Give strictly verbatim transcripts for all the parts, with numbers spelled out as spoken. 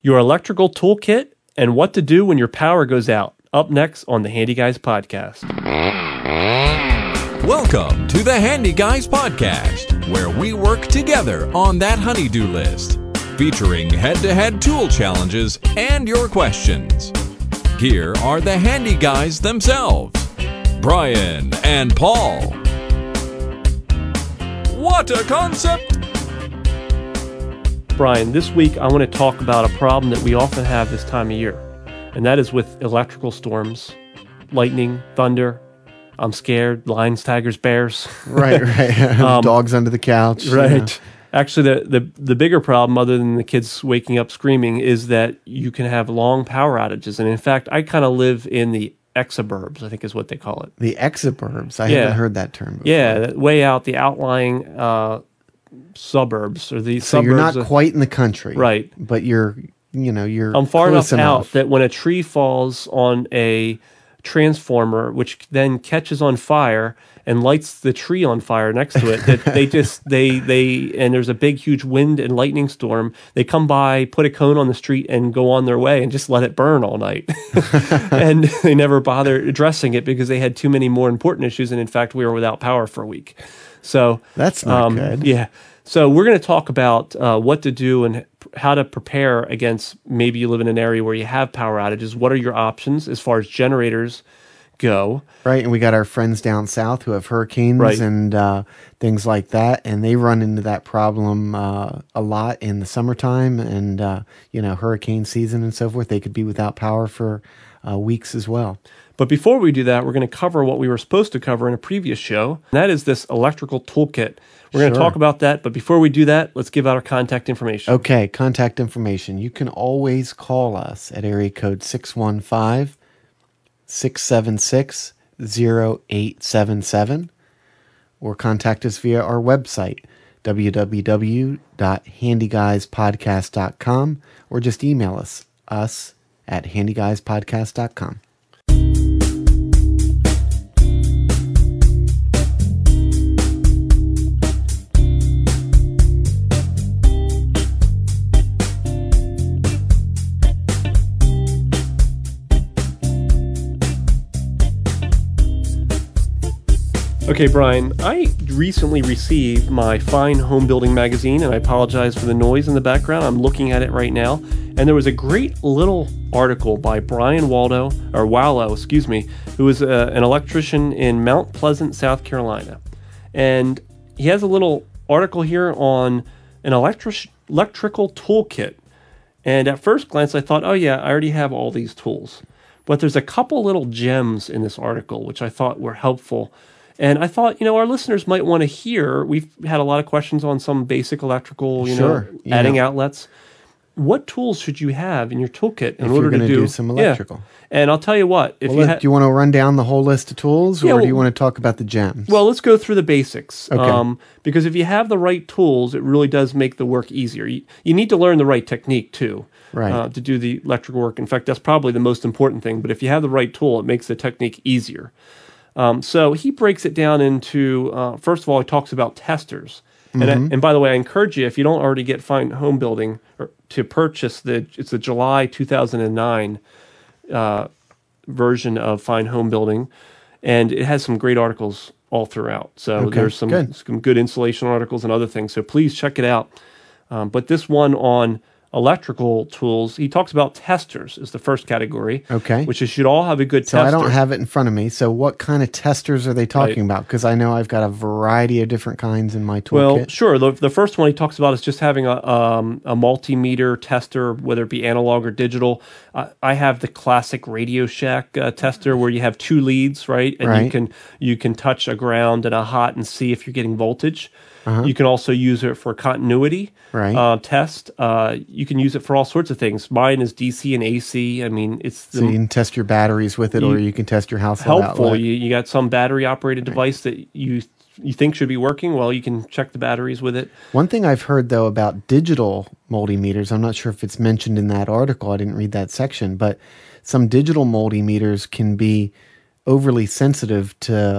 your electrical toolkit, and what to do when your power goes out. Up next on the Handy Guys Podcast. Welcome to the Handy Guys Podcast, where we work together on that honey-do list, featuring head-to-head tool challenges and your questions. Here are the Handy Guys themselves, Brian and Paul. What a concept! Brian, this week I want to talk about a problem that we often have this time of year, and that is with electrical storms, lightning, thunder. I'm scared, lions, tigers, bears. Right, right. um, Dogs under the couch. Right. You know. Actually, the, the, the bigger problem, other than the kids waking up screaming, is that you can have long power outages. And in fact, I kind of live in the exurbs, I think is what they call it. The exurbs. I Yeah. haven't heard that term before. Yeah, way out, the outlying uh, suburbs or the So suburbs. you're not of, quite in the country. Right. But you're, you know, you're I'm far close enough, enough out that when a tree falls on a transformer, which then catches on fire and lights the tree on fire next to it, that they just, they, they, and there's a big, huge wind and lightning storm, they come by, put a cone on the street and go on their way and just let it burn all night. And they never bother addressing it because they had too many more important issues. And in fact, we were without power for a week. So That's not um, good. Yeah. So we're going to talk about uh, what to do and how to prepare against, maybe you live in an area where you have power outages. What are your options as far as generators go? Right, and we got our friends down south who have hurricanes Right. and uh, things like that, and they run into that problem uh, a lot in the summertime and, uh, you know, hurricane season and so forth. They could be without power for uh, weeks as well. But before we do that, we're going to cover what we were supposed to cover in a previous show. And that is this electrical toolkit. We're going to Sure. talk about that. But before we do that, let's give out our contact information. Okay, contact information. You can always call us at area code six one five, six seven six, zero eight seven seven or contact us via our website, w w w dot handy guys podcast dot com, or just email us, us at handy guys podcast dot com. Okay, Brian, I recently received my Fine Home Building magazine, and I apologize for the noise in the background. I'm looking at it right now. And there was a great little article by Brian Waldo, or Wallow, excuse me, who is a, an electrician in Mount Pleasant, South Carolina. And he has a little article here on an electric, electrical toolkit. And at first glance, I thought, oh yeah, I already have all these tools. But there's a couple little gems in this article, which I thought were helpful. And I thought, you know, our listeners might want to hear, we've had a lot of questions on some basic electrical, you Sure, know, yeah. adding outlets. What tools should you have in your toolkit in If order you're to gonna do, do some electrical. Yeah. And I'll tell you what, if Well, you let- ha- do you want to run down the whole list of tools, or Yeah, do you well- want to talk about the gems? well, let's go through the basics. Okay. Um, because if you have the right tools, it really does make the work easier. You, you need to learn the right technique too, Right. uh, to do the electrical work. In fact, that's probably the most important thing. But if you have the right tool, it makes the technique easier. Um, so he breaks it down into, uh, first of all, he talks about testers. And, I, and by the way, I encourage you, if you don't already get Fine Home Building, or to purchase the, it's the July two thousand nine uh, version of Fine Home Building. And it has some great articles all throughout. So Okay, there's some good. some good installation articles and other things. So please check it out. Um, but this one on electrical tools, he talks about testers is the first category. Okay. Which is should all have a good So tester. I don't have it in front of me. So what kind of testers are they talking Right. about? Because I know I've got a variety of different kinds in my toolkit. Well, sure. The, the first one he talks about is just having a um, a multimeter tester, whether it be analog or digital. I, I have the classic Radio Shack uh, tester where you have two leads, right? And you Right. can you can touch a ground and a hot and see if you're getting voltage. You can also use it for continuity Right. uh, test. Uh, you can use it for all sorts of things. Mine is D C and A C. I mean, it's the So you can test your batteries with it, or you can test your household helpful. outlet. You, you got some battery operated device that you you think should be working. Well, you can check the batteries with it. One thing I've heard, though, about digital multimeters, I'm not sure if it's mentioned in that article. I didn't read that section, but some digital multimeters can be overly sensitive to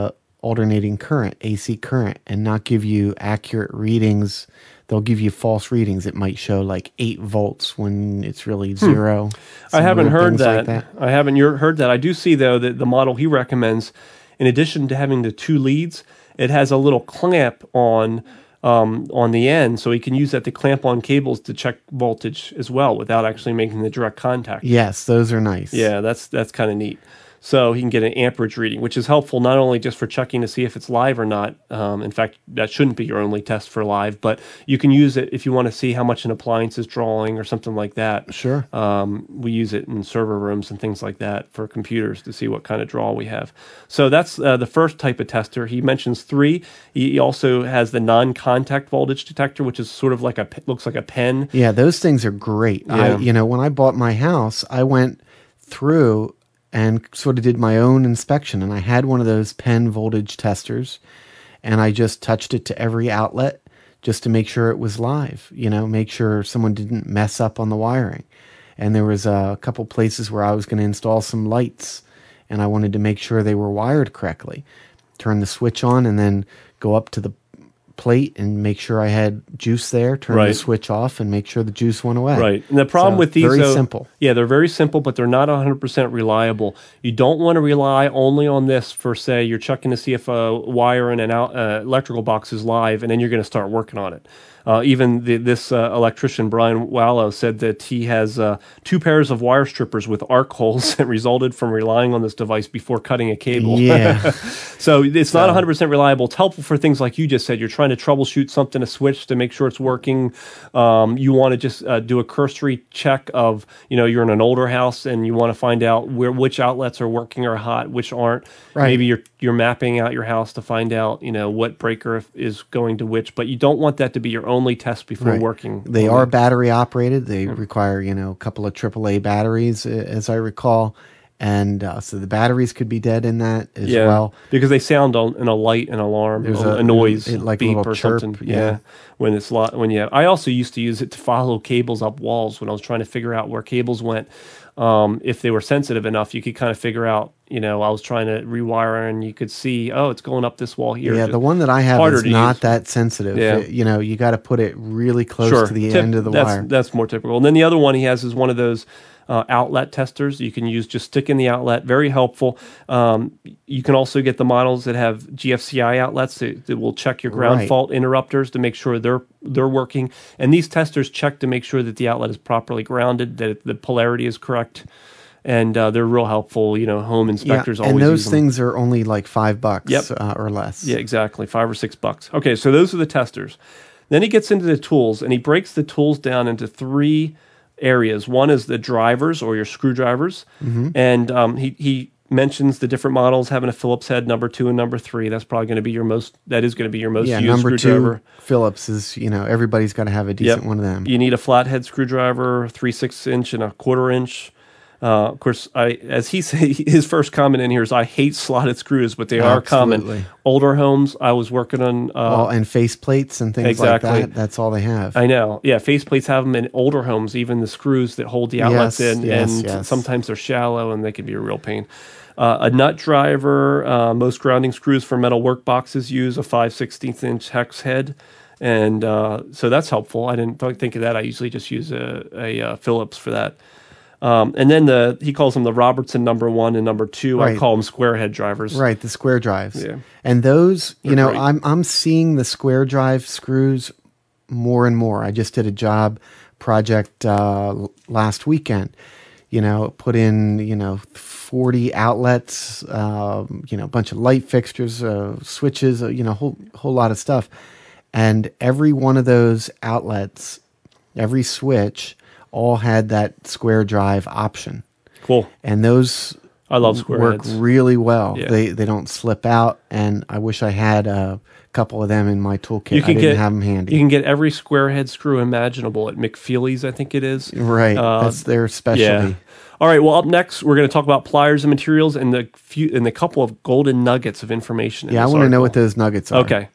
alternating current, A C current, and not give you accurate readings. They'll give you false readings. It might show like eight volts when it's really zero. I haven't heard things that. like that. I haven't your- heard that. I do see, though, that the model he recommends, in addition to having the two leads, it has a little clamp on um, on the end, so he can use that to clamp on cables to check voltage as well without actually making the direct contact. Yes, those are nice. Yeah, that's that's kind of neat. So he can get an amperage reading, which is helpful not only just for checking to see if it's live or not. Um, in fact, that shouldn't be your only test for live, but you can use it if you want to see how much an appliance is drawing or something like that. Sure. Um, we use it in server rooms and things like that for computers to see what kind of draw we have. So that's uh, the first type of tester. He mentions three. He also has the non-contact voltage detector, which is sort of like a looks like a pen. Yeah, those things are great. I, Yeah. you know, when I bought my house, I went through and sort of did my own inspection, and I had one of those pen voltage testers, and I just touched it to every outlet just to make sure it was live, you know, make sure someone didn't mess up on the wiring. And there was a couple places where I was going to install some lights, and I wanted to make sure they were wired correctly. Turn the switch on and then go up to the plate and make sure I had juice there, turn Right. the switch off and make sure the juice went away. Right. And the problem So, with these, very though, simple. Yeah, they're very simple, but they're not one hundred percent reliable. You don't want to rely only on this for, say, you're checking to see if a wire in an out, uh, electrical box is live, and then you're going to start working on it. Uh, even the, this uh, electrician, Brian Wallow, said that he has uh, two pairs of wire strippers with arc holes that resulted from relying on this device before cutting a cable. Yeah. So it's not one hundred percent reliable. It's helpful for things like you just said. You're trying to troubleshoot something, a switch to make sure it's working. Um, you want to just uh, do a cursory check of, you know, you're in an older house and you want to find out where which outlets are working or hot, which aren't. Right. Maybe you're you're mapping out your house to find out, you know, what breaker is going to which. But you don't want that to be your only test before Right. working. They are battery operated. They require, you know, a couple of triple A batteries, uh, as I recall. And uh, so the batteries could be dead in that as Yeah, well. because they sound on, in a light, an alarm, There's a, a- a noise, it- like a beep little or chirp, something. yeah. Yeah, when it's lot when yeah. I also used to use it to follow cables up walls when I was trying to figure out where cables went. Um, if they were sensitive enough, you could kind of figure out. You know, I was trying to rewire, and you could see, oh, it's going up this wall here. Yeah, Just the one that I have harder is to not use. that sensitive. Yeah. It- you know, you got to put it really close Sure. to the Tip- end of the that's, wire. That's more typical. And then the other one he has is one of those uh, outlet testers you can use. Just stick in the outlet. Very helpful. Um, you can also get the models that have G F C I outlets that, that will check your ground Right. fault interrupters to make sure they're they're working. And these testers check to make sure that the outlet is properly grounded, that the polarity is correct. And uh, they're real helpful. You know, home inspectors yeah, always and those use them. things are only like five bucks Yep. uh, or less. Yeah, exactly. Five or six bucks. Okay, so those are the testers. Then he gets into the tools, and he breaks the tools down into three areas. One is the drivers or your screwdrivers, Mm-hmm. and um, he he mentions the different models having a Phillips head, number two and number three. That's probably going to be your most. That is going to be your most Yeah, used number screwdriver. two, Phillips is, you know, everybody's got to have a decent Yep. one of them. You need a flathead screwdriver, three six inch and a quarter inch. Uh, of course, I as he say his first comment in here is I hate slotted screws, but they are Absolutely. common. Older homes, I was working on. Uh, All, and face plates and things Exactly. like that. That's all they have. I know. Yeah, faceplates have them in older homes, even the screws that hold the outlets Yes, in, yes, and yes. sometimes they're shallow and they can be a real pain. Uh, a nut driver, uh, most grounding screws for metal workboxes use a five sixteenths inch hex head. And uh, so that's helpful. I didn't th- think of that. I usually just use a, a uh, Phillips for that. Um, and then the he calls them the Robertson number one and number two. I Right. call them square head drivers. Right, the square drives. Yeah. And those, you They're know, great. I'm I'm seeing the square drive screws more and more. I just did a job project uh, l- last weekend. You know, put in, you know, forty outlets, um, you know, a bunch of light fixtures, uh, switches, uh, you know, a whole whole lot of stuff. And every one of those outlets, every switch, all had that square drive option. Cool. And those I love square work heads. really well. Yeah. They they don't slip out, and I wish I had a couple of them in my toolkit. You can I didn't get have them handy. You can get every square head screw imaginable at McFeely's, I think it is. right, Uh, that's their specialty. Yeah. All right. Well, up next, we're going to talk about pliers and materials and the few and the couple of golden nuggets of information. in Yeah, I this want to know article. what those nuggets are. Okay.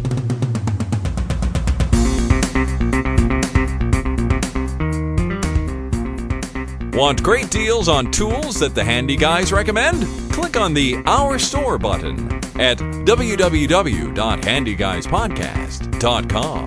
Want great deals on tools that the handy guys recommend? Click on the Our Store button. at w w w dot handy guys podcast dot com.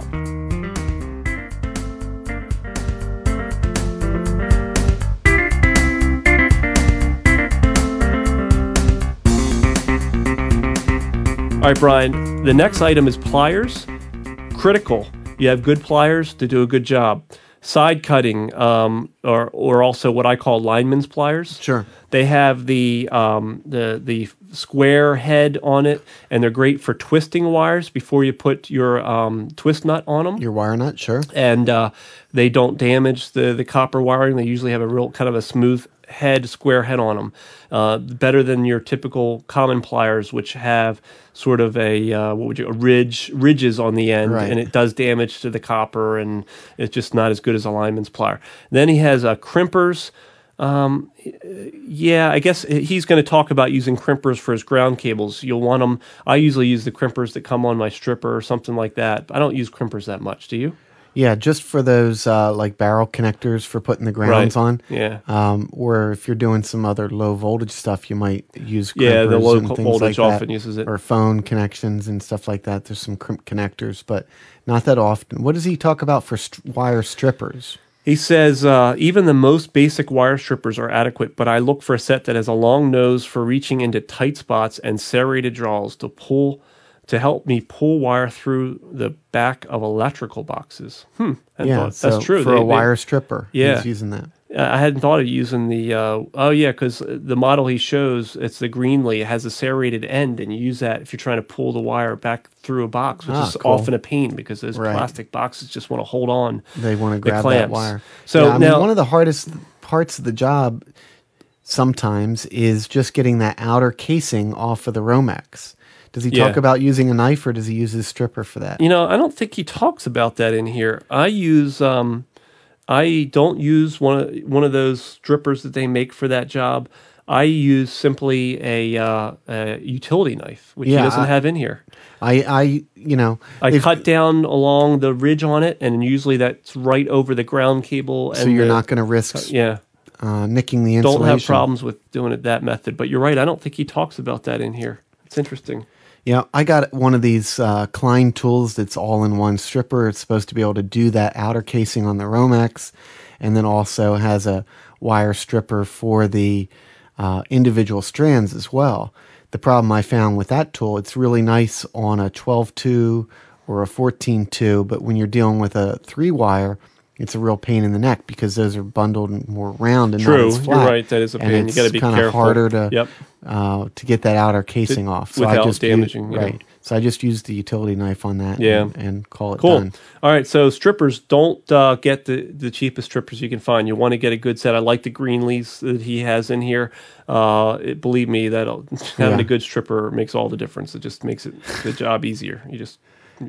All right, Brian, the next item is pliers. Critical. You have good pliers to do a good job. Side cutting, um, or or also what I call lineman's pliers. Sure. They have the um, the the square head on it, and they're great for twisting wires before you put your um, twist nut on them. Your wire nut, sure. And uh, they don't damage the the copper wiring. They usually have a real kind of a smooth head, square head on them. Uh, better than your typical common pliers, which have sort of a uh, what would you a ridge ridges on the end, Right. and it does damage to the copper, and it's just not as good as a lineman's plier. Then he has uh, crimpers. Um, yeah, I guess he's going to talk about using crimpers for his ground cables. You'll want them. I usually use the crimpers that come on my stripper or something like that. I don't use crimpers that much. Do you? Yeah, just for those uh, like barrel connectors for putting the grounds Right. on. Yeah. Um, or if you're doing some other low voltage stuff, you might use crimpers Yeah, the low and things voltage like often that. uses it. Or phone connections and stuff like that. There's some crimp connectors, but not that often. What does he talk about for st- wire strippers? He says, uh, even the most basic wire strippers are adequate, but I look for a set that has a long nose for reaching into tight spots and serrated jaws to pull to help me pull wire through the back of electrical boxes. Hmm, I Yeah, thought, so that's true. for They- a they- wire stripper, Yeah. he's using that. I hadn't thought of using the, uh, oh yeah, because the model he shows, it's the Greenlee, it has a serrated end, and you use that if you're trying to pull the wire back through a box, which Ah, is cool. often a pain because those Right. plastic boxes just want to hold on. They want to the grab that clamps. wire. So yeah, I now, mean, one of the hardest parts of the job sometimes is just getting that outer casing off of the Romex. Does he Yeah. talk about using a knife, or does he use his stripper for that? you know, I don't think he talks about that in here. I use, um, I don't use one of one of those strippers that they make for that job. I use simply a, uh, a utility knife, which Yeah, he doesn't I- have in here. I, I, you know, I if- cut down along the ridge on it, and usually that's right over the ground cable. so and you're the- not going to risk yeah. uh, nicking the Don't insulation. have problems with doing it that method. But you're right. I don't think he talks about that in here. It's interesting. Yeah, I got one of these uh, Klein tools that's all-in-one stripper. It's supposed to be able to do that outer casing on the Romex, and then also has a wire stripper for the uh, individual strands as well. The problem I found with that tool, it's really nice on a twelve two or a fourteen two, but when you're dealing with a three-wire, it's a real pain in the neck because those are bundled and more round and True, not as you're flat. right, that is a And pain. You it's gotta be kinda careful. harder to Yep. uh, to get that outer casing off. So I without just damaging, used, yeah. right. So I just used the utility knife on that. Yeah. and, and call it Cool. done. All right. So strippers, don't uh, get the, the cheapest strippers you can find. You want to get a good set. I like the Greenlees that he has in here. Uh, it, believe me, that having Yeah. a good stripper makes all the difference. It just makes it the job easier. You just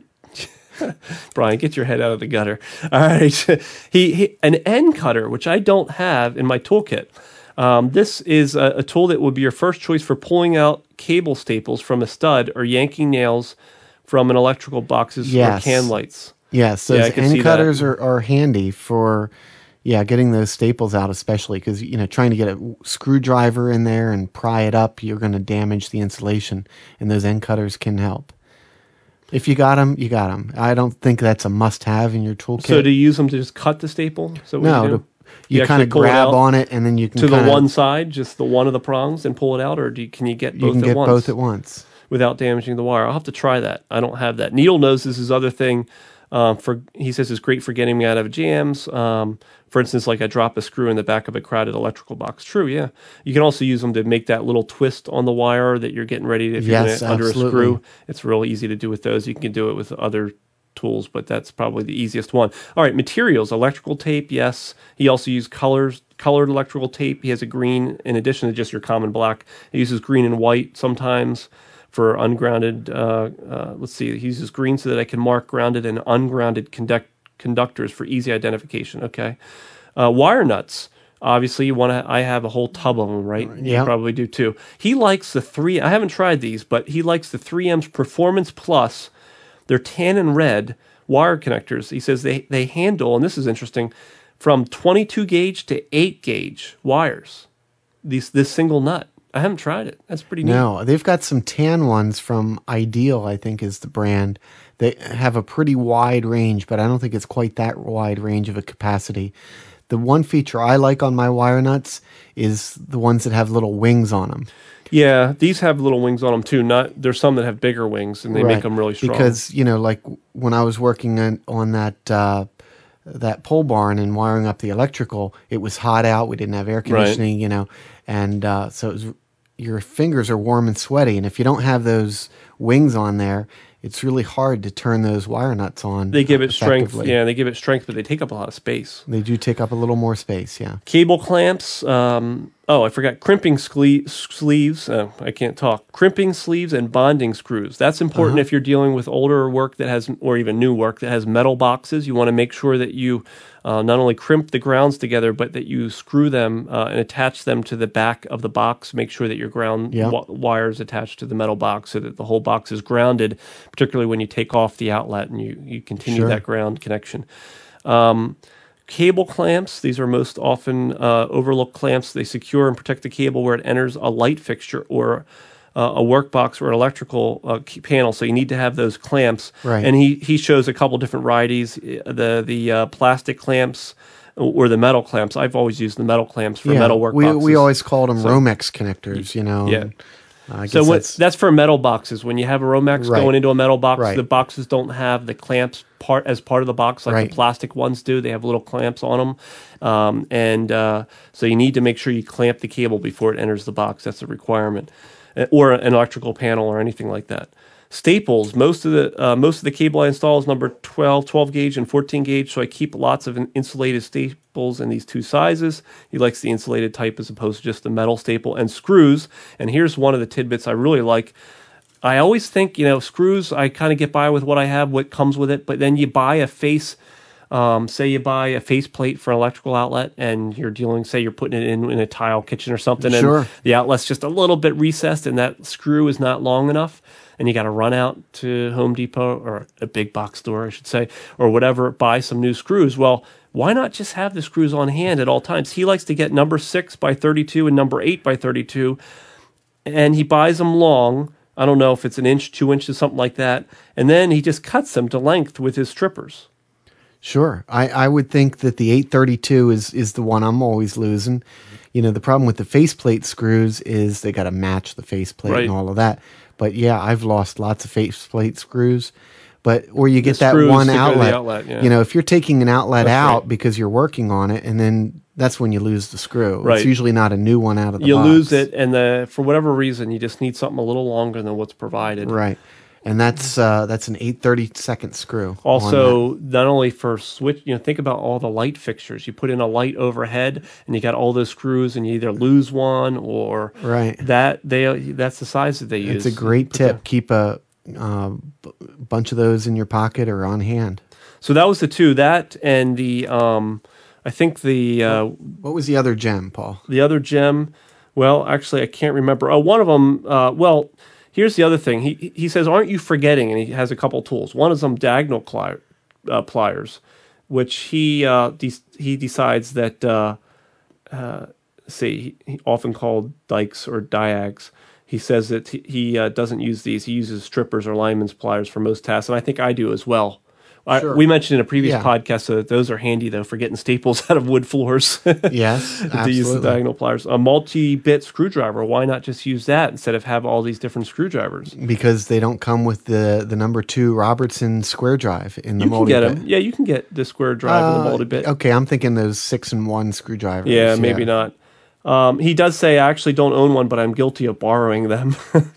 Brian, get your head out of the gutter. All right. he, he an end cutter, which I don't have in my toolkit. Um, this is a, a tool that would be your first choice for pulling out cable staples from a stud or yanking nails from an electrical boxes Yes. or can lights. Yes, Yeah, I those can see end that. cutters are, are handy for, yeah, getting those staples out, especially because, you know, trying to get a screwdriver in there and pry it up, you're going to damage the insulation, and those end cutters can help. If you got them, you got them. I don't think that's a must-have in your toolkit. So do you use them to just cut the staple? So what no, you, do? to, you, You kind actually of pull it grab out on it, and then you can to the kinda, one side, just the one of the prongs, and pull it out, or do you, can you get both you can at get once both at once. without damaging the wire? I'll have to try that. I don't have that. Needle nose is his other thing. Um, for he says is great for getting me out of jams. Um, for instance, like I drop a screw in the back of a crowded electrical box. True, yeah. You can also use them to make that little twist on the wire that you're getting ready to, if Yes, you're gonna, under a absolutely. screw. It's real easy to do with those. You can do it with other tools, but that's probably the easiest one. All right, materials, electrical tape, yes. He also used colors, colored electrical tape. He has a green in addition to just your common black. He uses green and white sometimes for ungrounded, uh, uh, let's see, he uses green so that I can mark grounded and ungrounded conduct- conductors for easy identification, okay. Uh, wire nuts, obviously you want to, I have a whole tub of them, right? You Yeah. probably do too. He likes the three, I haven't tried these, but he likes the three M's Performance Plus. They're tan and red wire connectors. He says they, they handle, and this is interesting, from twenty-two gauge to eight gauge wires, these, this single nut. I haven't tried it. That's pretty neat. No, they've got some tan ones from Ideal, I think is the brand. They have a pretty wide range, but I don't think it's quite that wide range of a capacity. The one feature I like on my wire nuts is the ones that have little wings on them. Yeah, these have little wings on them too. Not there's some that have bigger wings, and they Right. make them really strong. Because, you know, like when I was working on, on that uh, that pole barn and wiring up the electrical, it was hot out. We didn't have air conditioning, you know, and uh, so it was, your fingers are warm and sweaty. And if you don't have those wings on there, it's really hard to turn those wire nuts on. They give it strength. effectively. Yeah, they give it strength, but they take up a lot of space. They do take up a little more space, yeah. Cable clamps. Um, oh, I forgot crimping scle- sleeves. Uh, I can't talk. Crimping sleeves and bonding screws. That's important Uh-huh. if you're dealing with older work that has, or even new work that has metal boxes. You want to make sure that you uh, not only crimp the grounds together, but that you screw them uh, and attach them to the back of the box. Make sure that your ground Yeah. wi- wires attached to the metal box so that the whole box is grounded, particularly when you take off the outlet and you, you continue Sure. that ground connection. Um, Cable clamps, these are most often uh, overlooked clamps. They secure and protect the cable where it enters a light fixture or uh, a work box or an electrical uh, key panel. So you need to have those clamps. Right. And he, he shows a couple different varieties, the the uh, plastic clamps or the metal clamps. I've always used the metal clamps for metal work we, boxes. we always called them Romex connectors, you know. Yeah. and, uh, I guess So what, that's, that's for metal boxes. When you have a Romex Right. going into a metal box, Right. the boxes don't have the clamps part as part of the box like Right. the plastic ones do. They have little clamps on them, um, and uh, so you need to make sure you clamp the cable before it enters the box. That's a requirement, Uh, or an electrical panel or anything like that. Staples. Most of the uh, most of the cable I install is number twelve, twelve gauge, and fourteen gauge. So I keep lots of insulated staples in these two sizes. He likes the insulated type as opposed to just the metal staple and screws. And here's one of the tidbits I really like. I always think, you know, screws, I kind of get by with what I have, what comes with it. But then you buy a face, um, say you buy a face plate for an electrical outlet and you're dealing, say you're putting it in, in a tile kitchen or something. Sure. And the outlet's just a little bit recessed and that screw is not long enough. And you got to run out to Home Depot or a big box store, I should say, or whatever, buy some new screws. Well, why not just have the screws on hand at all times? He likes to get number six by thirty-two and number eight by thirty-two, and he buys them long. I don't know if it's an inch, two inches, something like that. And then he just cuts them to length with his strippers. Sure. I, I would think that the eight thirty-two is, is the one I'm always losing. You know, the problem with the faceplate screws is they got to match the faceplate Right. and all of that. But yeah, I've lost lots of faceplate screws. But or you get The that screws one to go to the outlet. outlet, yeah. You know, if you're taking an outlet That's out right. because you're working on it, and then that's when you lose the screw. Right. It's usually not a new one out of the You box. lose it, and the, for whatever reason, you just need something a little longer than what's provided. Right. And that's uh, that's an eight thirty-second screw. on that. Also, not only for switch, you know, think about all the light fixtures. You put in a light overhead, and you got all those screws, and you either lose one or Right. that they that's the size that they use. It's a great Put tip. the- Keep a uh, b- bunch of those in your pocket or on hand. so that was the two. That and the um, I think the uh, What was the other gem, Paul? the other gem. Well, actually, I can't remember. Oh, one of them. Uh, well, here's the other thing. He he says, "Aren't you forgetting?" And he has a couple tools. One is some diagonal pli- uh, pliers, which he uh, de- he decides that uh, uh, say he, he often called dikes or diags. He says that he, he uh, doesn't use these. He uses strippers or lineman's pliers for most tasks, and I think I do as well. I, Sure. we mentioned in a previous Yeah. podcast so that those are handy though for getting staples out of wood floors. Yes, to use the absolutely. diagonal pliers. A multi-bit screwdriver. Why not just use that instead of have all these different screwdrivers? Because they don't come with the, the number two Robertson square drive in the You can multi get bit. them. Yeah, you can get the square drive and the multi-bit. Okay, I'm thinking those six and one screwdrivers. Yeah, maybe not. Um, he does say, I actually don't own one, but I'm guilty of borrowing them.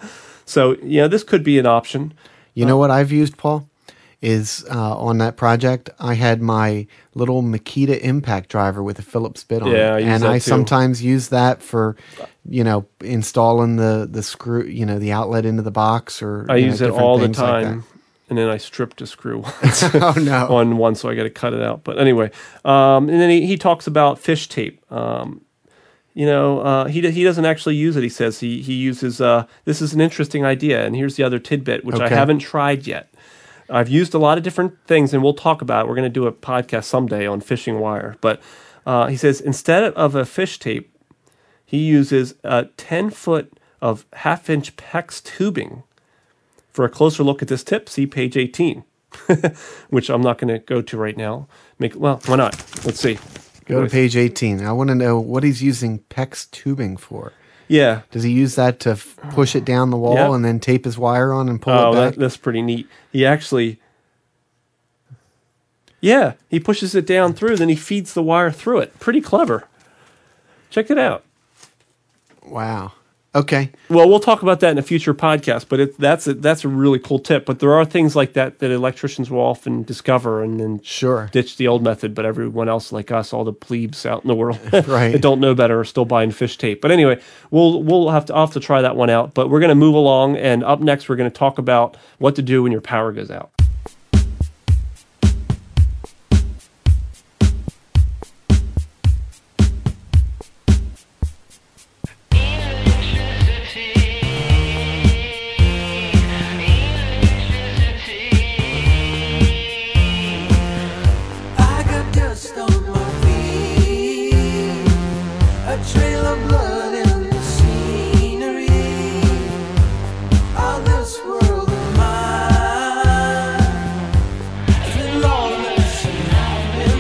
So, you know, this could be an option. You know what I've used, Paul? Is uh, on that project, I had my little Makita impact driver with a Phillips bit on Yeah, I it, use and that I too. sometimes use that for, you know, installing the the screw, you know, the outlet into the box, or I you know, use it different all the things like time. And then I stripped a screw that. Oh no! on one, so I got to cut it out. But anyway, um, and then he, he talks about fish tape. Um, you know, uh, he he doesn't actually use it. He says he he uses. Uh, this is an interesting idea, and here's the other tidbit, which I Okay. haven't tried yet. I've used a lot of different things, and we'll talk about it. We're going to do a podcast someday on fishing wire. But uh, he says instead of a fish tape, he uses a ten foot of half inch PEX tubing. For a closer look at this tip, see page eighteen, which I'm not going to go to right now. Make Well, why not? Let's see. Go to page eighteen. I want to know what he's using PEX tubing for. Yeah. Does he use that to f- push it down the wall Yep. and then tape his wire on and pull Oh, it back? that, that's pretty neat. He actually, yeah, he pushes it down through, then he feeds the wire through it. Pretty clever. Check it out. Wow. Okay. Well, we'll talk about that in a future podcast, but it, that's a, that's a really cool tip. But there are things like that that electricians will often discover and then Sure. ditch the old method, but everyone else like us, all the plebes out in the world Right. that don't know better, are still buying fish tape. But anyway, we'll we'll have to I'll have to try that one out. But we're going to move along, and up next we're going to talk about what to do when your power goes out. I got dust on my feet, a trail of blood in the scenery of this world of mine. It's been long and I've been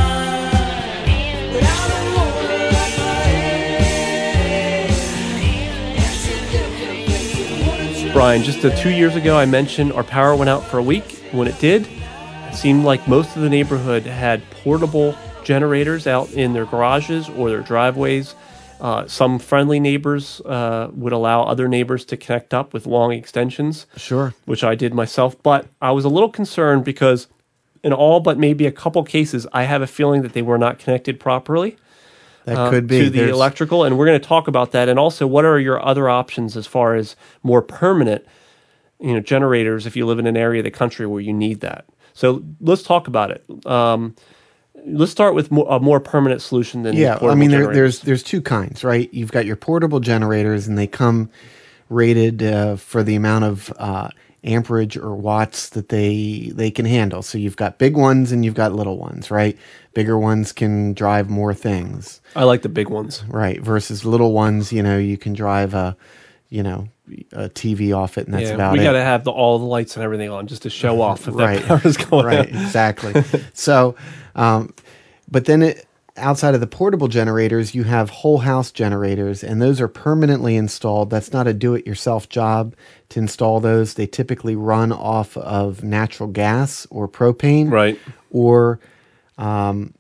blind, but I don't wanna wrap my head. It's a different place. Wanna try- Brian, just uh, two years ago, I mentioned our power went out for a week. When it did, it seemed like most of the neighborhood had portable generators out in their garages or their driveways. Uh, some friendly neighbors uh, would allow other neighbors to connect up with long extensions, Sure. which I did myself. But I was a little concerned because in all but maybe a couple cases, I have a feeling that they were not connected properly. That uh, could be. to the There's- electrical, and we're going to talk about that. And also, what are your other options as far as more permanent, you know, generators if you live in an area of the country where you need that? So let's talk about it. Um, let's start with more, a more permanent solution than Yeah, I portable mean, there, generators. there's there's two kinds, right? You've got your portable generators, and they come rated uh, for the amount of uh, amperage or watts that they they can handle. So you've got big ones and you've got little ones, right? Bigger ones can drive more things, I like the big ones. right? Versus little ones, you know, you can drive a, you know, a T V off it, and that's yeah, about we it. got to have the, all the lights and everything on just to show off if Right. that power is going right, out. exactly. So, um, but then it, outside of the portable generators, you have whole house generators, and those are permanently installed. That's not a do-it-yourself job to install those. They typically run off of natural gas or propane, Right. or um,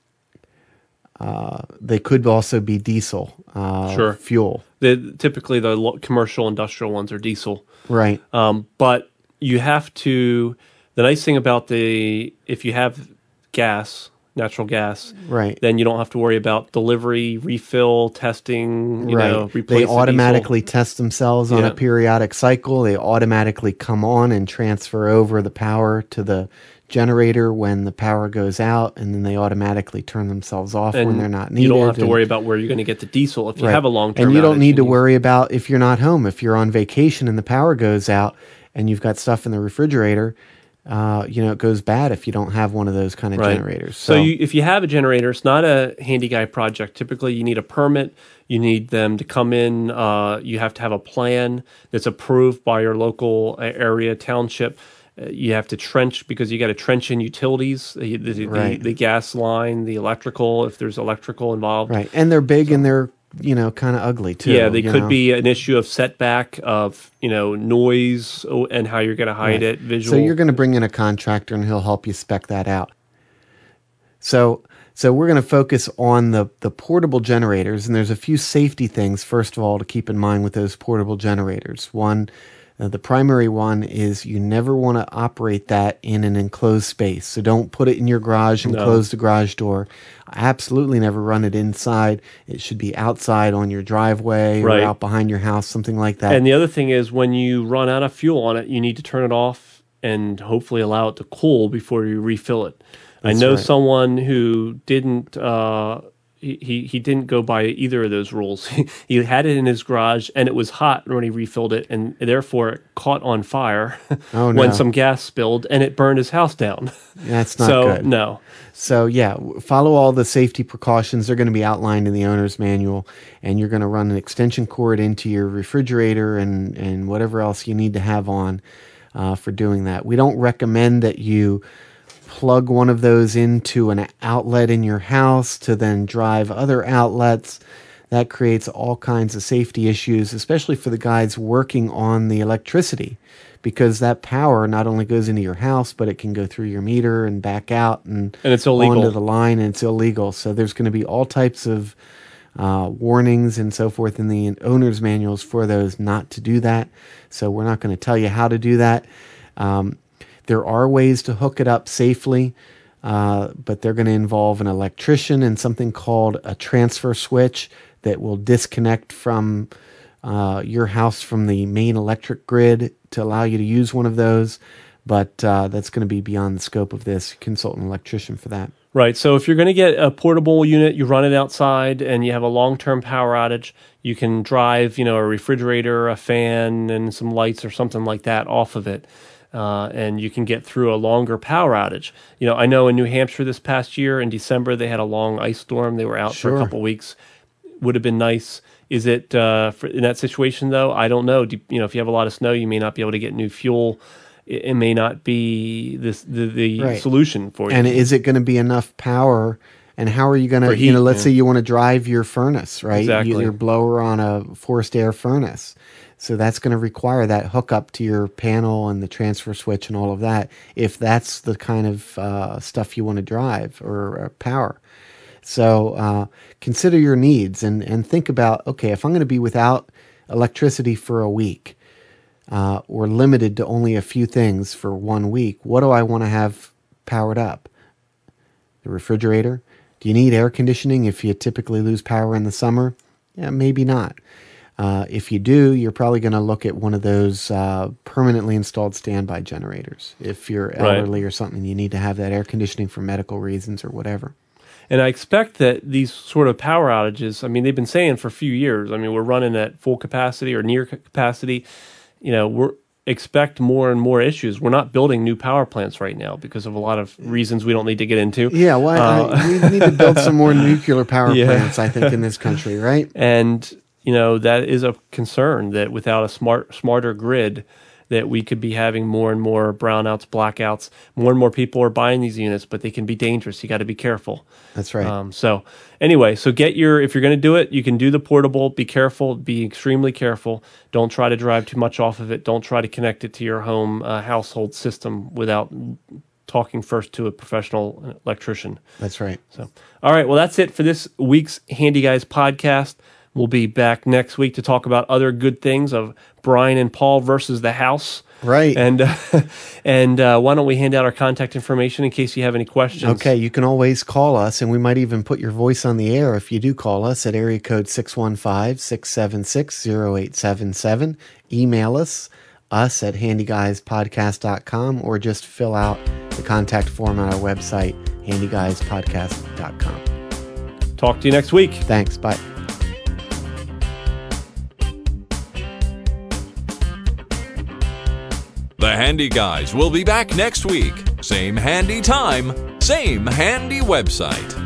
uh, they could also be diesel uh, Sure. fuel. The, typically, the lo- commercial industrial ones are diesel. Right. Um, but you have to, the nice thing about the, if you have gas, natural gas, Right. then you don't have to worry about delivery, refill, testing, you right. know, replace They the diesel. automatically test themselves on Yeah. a periodic cycle. They automatically come on and transfer over the power to the generator when the power goes out, and then they automatically turn themselves off and when they're not needed. you don't have to and- worry about where you're going to get the diesel if you Right. have a long-term And you don't outage need to you- worry about if you're not home. If you're on vacation and the power goes out and you've got stuff in the refrigerator, uh, you know, it goes bad if you don't have one of those kind of Right. generators. So, you, if you have a generator, it's not a handy guy project. Typically, you need a permit. You need them to come in. Uh, you have to have a plan that's approved by your local uh, area township. Uh, you have to trench because you got to trench in utilities, the, the, the, Right. the gas line, the electrical, if there's electrical involved. right. And they're big and they're, you know, kind of ugly too. Yeah, they you could know? be an issue of setback, of you know noise, oh, and how you're going to hide Right. it. Visual. So you're going to bring in a contractor and he'll help you spec that out. So so we're going to focus on the the portable generators, and there's a few safety things first of all to keep in mind with those portable generators. One, uh, the primary one is you never want to operate that in an enclosed space. So don't put it in your garage and No. close the garage door. Absolutely never run it inside. It should be outside on your driveway Right. or out behind your house, something like that. And the other thing is when you run out of fuel on it, you need to turn it off and hopefully allow it to cool before you refill it. That's I know right. someone who didn't, uh, he, he he didn't go by either of those rules. He had it in his garage, and it was hot when he refilled it, and therefore it caught on fire Oh, no. when some gas spilled, and it burned his house down. That's not so good. no. So yeah, w- follow all the safety precautions. They're going to be outlined in the owner's manual, and you're going to run an extension cord into your refrigerator and, and whatever else you need to have on uh, for doing that. We don't recommend that you plug one of those into an outlet in your house to then drive other outlets. That creates all kinds of safety issues, especially for the guys working on the electricity, because that power not only goes into your house, but it can go through your meter and back out and, And it's illegal. onto the line, and it's illegal. So there's going to be all types of uh, warnings and so forth in the owner's manuals for those not to do that. So we're not going to tell you how to do that. Um, there are ways to hook it up safely, uh, but they're going to involve an electrician and something called a transfer switch that will disconnect from uh, your house from the main electric grid to allow you to use one of those. But uh, that's going to be beyond the scope of this. Consult an electrician for that. Right. So if you're going to get a portable unit, you run it outside, and you have a long-term power outage, you can drive, you know, a refrigerator, a fan, and some lights or something like that off of it. Uh, and you can get through a longer power outage. You know, I know in New Hampshire this past year in December, they had a long ice storm. They were out for Sure. a couple weeks. Would have been nice. Is it uh, for, in that situation though? I don't know. Do, you know, if you have a lot of snow, you may not be able to get new fuel. It, it may not be this the, the Right. solution for you. And is it going to be enough power? And how are you going For to, heat, you know, let's yeah. say you want to drive your furnace, right? Exactly. Your blower on a forced air furnace. So that's going to require that hookup to your panel and the transfer switch and all of that, if that's the kind of uh, stuff you want to drive or uh, power. So uh, consider your needs and, and think about, okay, if I'm going to be without electricity for a week uh, or limited to only a few things for one week, what do I want to have powered up? The refrigerator? Do you need air conditioning if you typically lose power in the summer? Yeah, maybe not. Uh, if you do, you're probably going to look at one of those uh, permanently installed standby generators. If you're Right. elderly or something, you need to have that air conditioning for medical reasons or whatever. And I expect that these sort of power outages, I mean, they've been saying for a few years, I mean, we're running at full capacity or near capacity. You know, we're expect more and more issues. We're not building new power plants right now because of a lot of reasons we don't need to get into. Yeah, well, Uh, I, we need to build some more nuclear power Yeah. plants, I think, in this country, right? And, you know, that is a concern that without a smart, smarter grid, that we could be having more and more brownouts, blackouts. More and more people are buying these units, but they can be dangerous. You got to be careful. That's right. Um, so anyway, so get your, if you're going to do it, you can do the portable. Be careful. Be extremely careful. Don't try to drive too much off of it. Don't try to connect it to your home uh, household system without talking first to a professional electrician. That's right. So, all right. Well, that's it for this week's Handy Guys podcast. We'll be back next week to talk about other good things of Brian and Paul versus the house. Right. And uh, and uh, why don't we hand out our contact information in case you have any questions? Okay, you can always call us, and we might even put your voice on the air if you do call us at area code six one five, six seven six, zero eight seven seven. Email us, us at handy guys podcast dot com, or just fill out the contact form on our website, handy guys podcast dot com. Talk to you next week. Thanks, bye. The Handy Guys will be back next week. Same handy time, same handy website.